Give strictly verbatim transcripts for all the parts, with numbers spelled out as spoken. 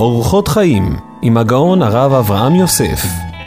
אורחות חיים עם הגאון הרב אברהם יוסף.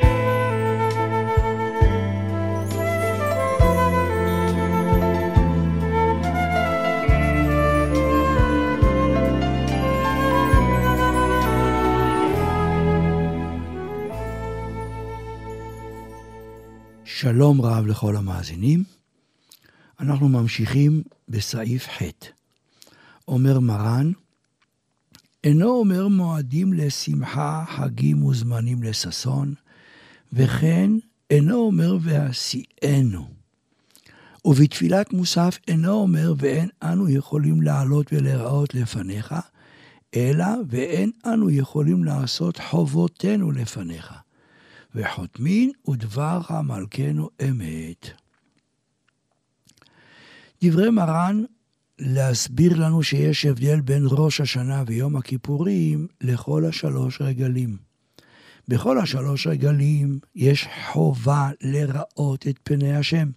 שלום רב לכל המאזינים. אנחנו ממשיכים בסעיף ח'. אומר מרן, אינו אומר מועדים לשמחה, חגים וזמנים לששון, וכן אינו אומר ועשיינו. ובתפילת מוסף אינו אומר ואין אנו יכולים לעלות ולראות לפניך, אלא ואין אנו יכולים לעשות חובותינו לפניך. וחותמין ודברך מלכנו אמת. דברי מרן להסביר לנו שיש הבדל בין ראש השנה ויום הכיפורים לכל השלוש רגלים. בכל השלוש רגלים יש חובה לראות את פני השם.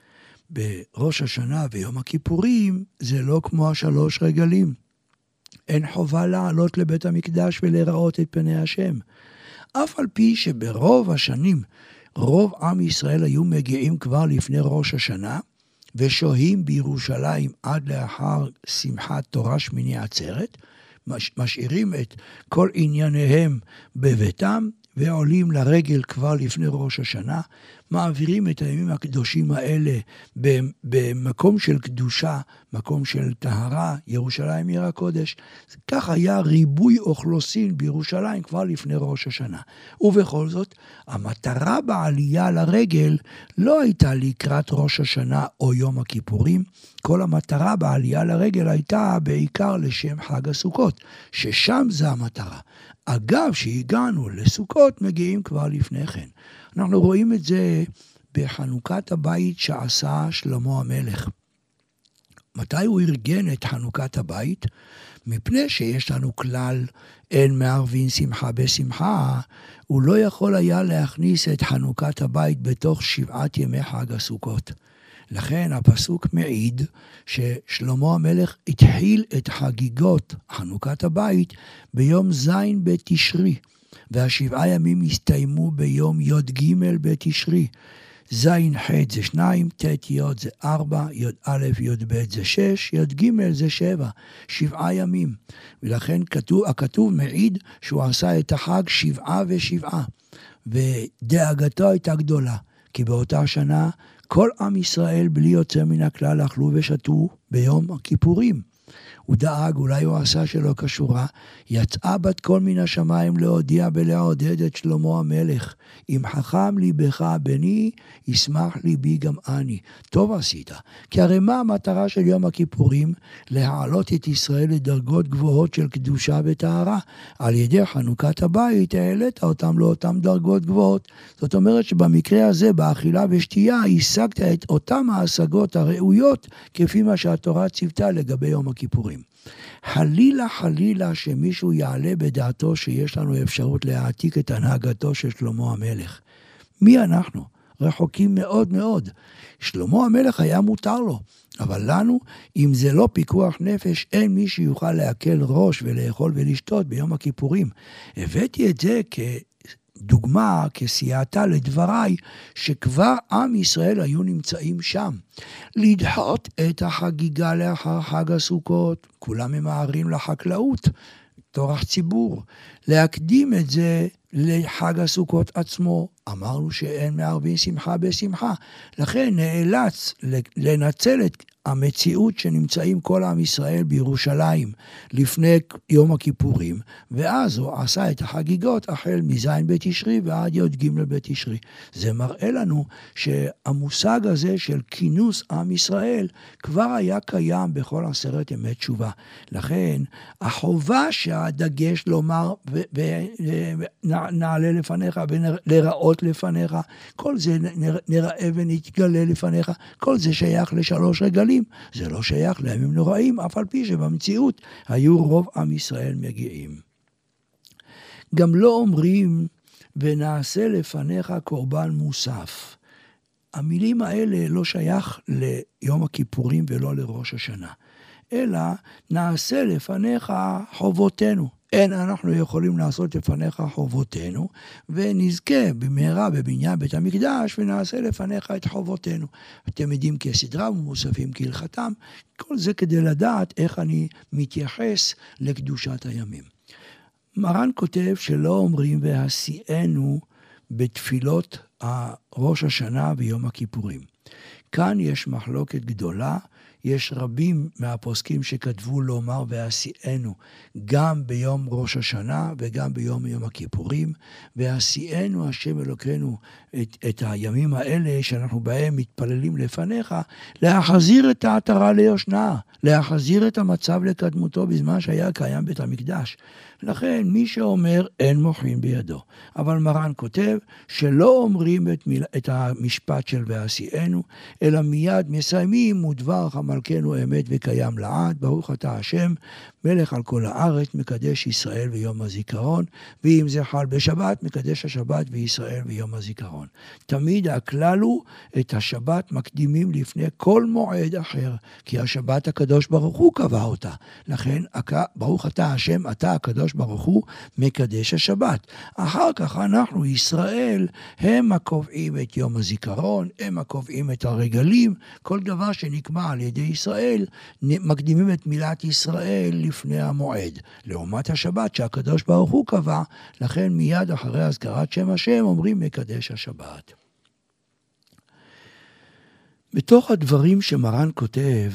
בראש השנה ויום הכיפורים זה לא כמו השלוש רגלים. אין חובה לעלות לבית המקדש ולראות את פני השם. אף על פי שברוב השנים רוב עם ישראל היו מגיעים כבר לפני ראש השנה, ושוהים בירושלים עד לאחר שמחת תורה שמיני עצרת, משאירים את כל ענייניהם בביתם, ועולים לרגל כבר לפני ראש השנה, מעבירים את הימים הקדושים האלה במקום של קדושה, מקום של טהרה, ירושלים עיר הקודש. כך היה ריבוי אוכלוסין בירושלים כבר לפני ראש השנה. ובכל זאת, המטרה בעלייה לרגל לא הייתה לקראת ראש השנה או יום הכיפורים, כל המטרה בעלייה לרגל הייתה בעיקר לשם חג הסוכות, ששם זה המטרה. אגב, שהגענו לסוכות, מגיעים כבר לפני כן. אנחנו רואים את זה בחנוכת הבית שעשה שלמה המלך. מתי הוא ארגן את חנוכת הבית? מפני שיש לנו כלל, אין מערבין שמחה בשמחה, הוא לא יכול היה להכניס את חנוכת הבית בתוך שבעת ימי חג הסוכות. לכן הפסוק מעיד ששלמה המלך התחיל את חגיגות חנוכת הבית ביום זין בתשרי, והשבעה ימים הסתיימו ביום יוד ג' בתשרי. זין ח' זה שניים, ת' יוד זה ארבע, יוד א' יוד ב' זה שש, יוד ג' זה שבע, שבעה ימים. ולכן כתוב, הכתוב מעיד שהוא עשה את החג שבעה ושבעה, ודאגתו הייתה גדולה, כי באותה שנה כל עם ישראל בלי יוצא מן הכלל אכלו ושתו ביום הכיפורים. הוא דאג, אולי הוא עשה שלא כשורה, יצאה בת קול מן השמיים להודיע ולעודד את שלמה המלך. אם חכם ליבך בני, ישמח ליבי גם אני. טוב עשית, כי הרי מה המטרה של יום הכיפורים? להעלות את ישראל לדרגות גבוהות של קדושה וטהרה. על ידי חנוכת הבית העלית אותם לאותם דרגות גבוהות. זאת אומרת שבמקרה הזה, באכילה ושתייה, השגת את אותם ההשגות הראויות, כפי מה שהתורה ציוותה לגבי יום הכיפורים. חלילה חלילה שמישהו יעלה בדעתו שיש לנו אפשרות להעתיק את הנהגתו של שלמה המלך. מי אנחנו? רחוקים מאוד מאוד. שלמה המלך היה מותר לו, אבל לנו, אם זה לא פיקוח נפש, אין מי שיוכל להקל ראש ולאכול ולשתות ביום הכיפורים. הבאתי את זה כ... דוגמה כסייעתה לדבריי, שכבר עם ישראל היו נמצאים שם. לדחות את החגיגה לאחר חג הסוכות, כולם ממהרים לחקלאות, תורח ציבור. להקדים את זה לחג הסוכות עצמו, אמרנו שאין מערבין שמחה בשמחה, לכן נאלץ לנצל את המציאות שנמצאים כל עם ישראל בירושלים לפני יום הכיפורים, ואז הוא עשה את החגיגות החל מזין בתשרי ועד יוד ג' בתשרי. זה מראה לנו שהמושג הזה של כינוס עם ישראל כבר היה קיים בכל עשרת ימי תשובה. לכן החובה שהדגש לומר ונעלה לפניך ולראות לפניך, כל זה נראה ונתגלה לפניך, כל זה שייך לשלוש רגלים. זה לא שייך לימים נוראים, אף על פי שבמציאות היו רוב עם ישראל מגיעים. גם לא אומרים ונעשה לפניך קורבן מוסף. המילים האלה לא שייך ליום הכיפורים ולא לראש השנה, אלא נעשה לפניך חובותינו. אין אנחנו יכולים לעשות לפניך חובותינו, ונזכה במהרה בבניין בית המקדש, ונעשה לפניך את חובותינו. אתם יודעים כסדרם ומוספים כהלכתם, כל זה כדי לדעת איך אני מתייחס לקדושת הימים. מרן כותב שלא אומרים והשיאנו בתפילות ראש השנה ויום הכיפורים. כאן יש מחלוקת גדולה, יש רבים מהפוסקים שכתבו לומר והשיאנו גם ביום ראש השנה וגם ביום יום הכיפורים, והשיאנו השם אלוקינו את, את הימים האלה שאנחנו בהם מתפללים לפניך, להחזיר את העטרה ליושנה, להחזיר את המצב לקדמותו בזמן שהיה קיים בית המקדש. לכן מי שאומר אין מוחין בידו. אבל מרן כותב שלא אומרים את, מיל... את המשפט של והשיאנו, אלא מיד מסיימים ודבר מלכנו אמת וקיים לעד, ברוך אתה השם, מלך על כל הארץ, מקדש ישראל ויום הזיכרון, ואם זה חל בשבת, מקדש השבת וישראל ויום הזיכרון. תמיד הכלל הוא את השבת מקדימים לפני כל מועד אחר, כי השבת הקדוש ברוך הוא קבע אותה. לכן, ברוך אתה השם, אתה הקדוש ברוך הוא, מקדש השבת. אחר כך אנחנו, ישראל, הם הקובעים את יום הזיכרון, הם הקובעים את הרגלים, כל דבר שנקבע על ידי ישראל, מקדימים את מילת ישראל לפני המועד. לעומת השבת שהקדוש ברוך הוא קבע, לכן מיד אחרי הזכרת שם השם אומרים מקדש השבת. בתוך הדברים שמרן כותב,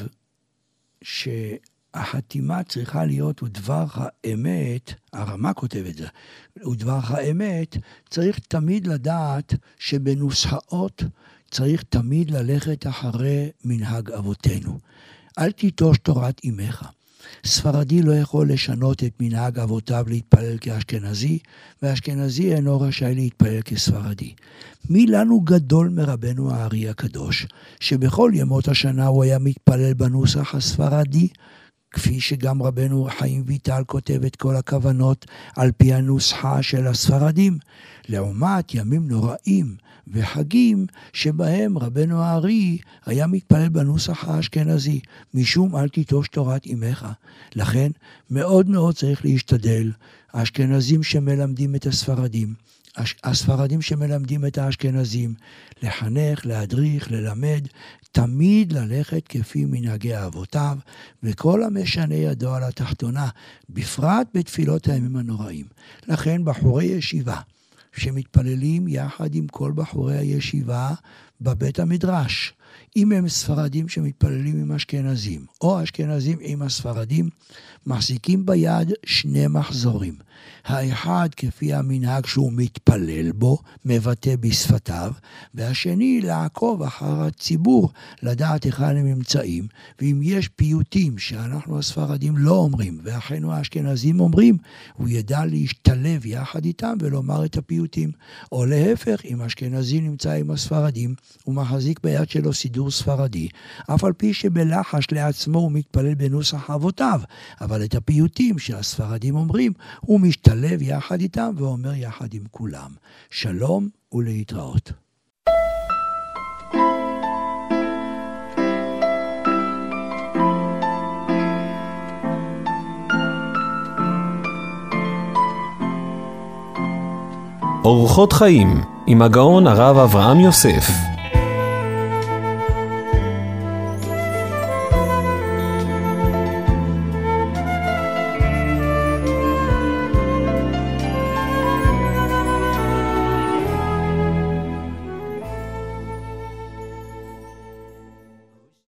שהחתימה צריכה להיות ודבר האמת, הרמה כותב את זה, ודבר האמת, צריך תמיד לדעת שבנוסחאות צריך תמיד ללכת אחרי מנהג אבותינו. אל תיטוש תורת אמך. ספרדי לא יכול לשנות את מנהג אבותיו להתפלל כאשכנזי, ואשכנזי אינו רשאי להתפלל כספרדי. מי לנו גדול מרבנו הארי הקדוש, שבכל ימות השנה הוא היה מתפלל בנוסח הספרדי, כפי שגם רבנו חיים ויטל כותב את כל הכוונות על פי הנוסחה של הספרדים, לעומת ימים נוראים וחגים שבהם רבנו הארי היה מתפלל בנוסח האשכנזי, משום אל תיטוש תורת אמך. לכן מאוד מאוד צריך להשתדל, האשכנזים שמלמדים את הספרדים, הספרדים שמלמדים את האשכנזים, לחנך, להדריך, ללמד, תמיד ללכת כפי מנהגי אבותיו, וכל המשנה ידו על התחתונה, בפרט בתפילות הימים הנוראים. לכן בחורי ישיבה, שמתפללים יחד עם כל בחורי הישיבה בבית המדרש, אם הם ספרדים שמתפללים עם אשכנזים, או אשכנזים עם הספרדים, מחזיקים ביד שני מחזורים. האחד כפי המנהג שהוא מתפלל בו, מבטא בשפתיו, והשני לעקוב אחר הציבור, לדעת היכן הם נמצאים, ואם יש פיוטים שאנחנו הספרדים לא אומרים, ואחינו האשכנזים אומרים, הוא ידע להשתלב יחד איתם ולומר את הפיוטים. או להפך, אם אשכנזי נמצא עם הספרדים, הוא מחזיק ביד שלו סידור ספרדי, אף על פי שבלחש לעצמו הוא מתפלל בנוסח אבותיו, אבל את הפיוטים שהספרדים אומרים, הוא משתלב יחד איתם ואומר יחד עם כולם. שלום ולהתראות. אורחות חיים עם הגאון הרב אברהם יוסף.